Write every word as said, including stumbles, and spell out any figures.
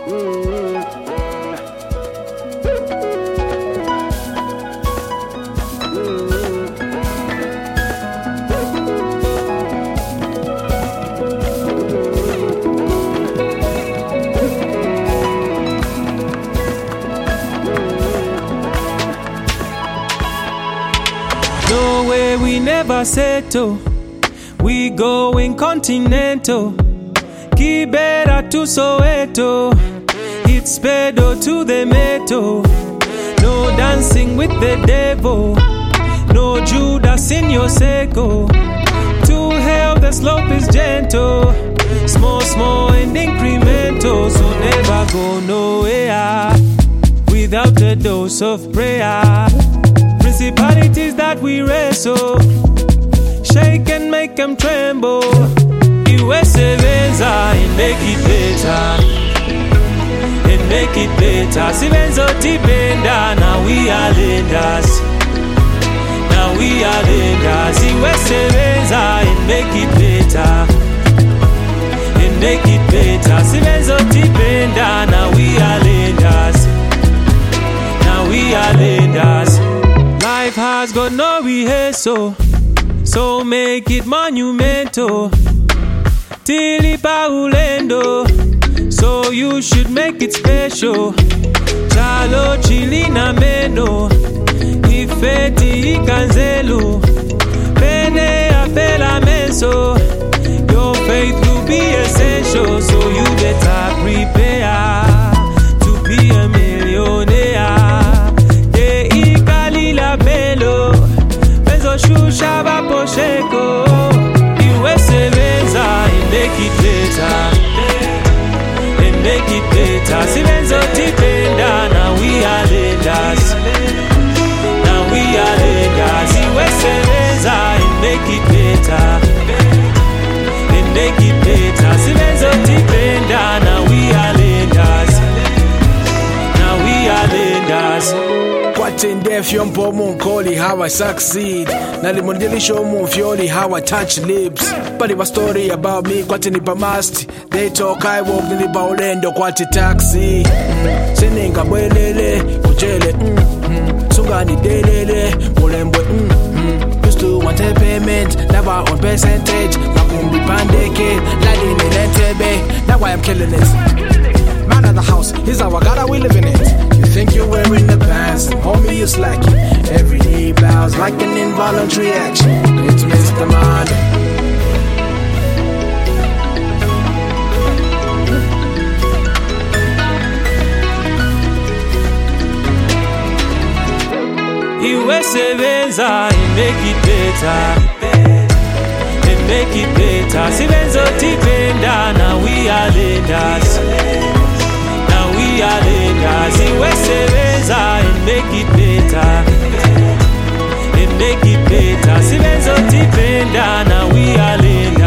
No way we never settle. We going continental. Kibera to Soweto. It's pedo to the metal. No dancing with the devil. No Judas in your circle. To hell the slope is gentle. Small, small and incremental. So never go nowhere without a dose of prayer. Principalities that we wrestle, shake and make them tremble. Iwesebenza and make it better, and make it better. Sibenzo tipenda, now we are lenders, now we are lenders. Iwesebenza and make it better, and make it better. Sibenzo tipenda, now we are lenders, now we are lenders. Life has got no rehearsal, so make it monumental. Tilipa ulendo, so you should make it special. Chalo chilina meno, ifeti ikanzelu. Pene apela menso, your faith will be essential. So you better prepare to be a millionaire. Melo, benzo shusha vapo sheko. Iwesebenza and make it better, and make it better. Sibenzo tipenda, now we are lenders, now we are lenders. Iwesebenza and make it better, and make it better. Sibenzo tipenda, now we are lenders, now we are lenders. Watching deaf young pomo calling how I succeed. Nalimondeli show mo fioli how I touch lips. But it was story about me kwati nipa masti. They talk I walk nipa ulendo kwati taxi. Mm. Seninga bwelele kujele. Mm. Mm. Sungani delele mulembwe. Mm. Mm. Used to want a payment, never on percentage. Makumbi pandeke, lali nenetebe. Now I am killing it. Man of the house, here's our God, we live in it. You think you're wearing the pants, homie, you slacking. Every knee bows like an involuntary action. It's Mister Man. Iwesebenza and make it better, and make it better. Sibenzo tipenda, now we are lenders, we are lenders. Iwesebenza and make it better, and make it better. Sibenzo tipenda, now we are lenders.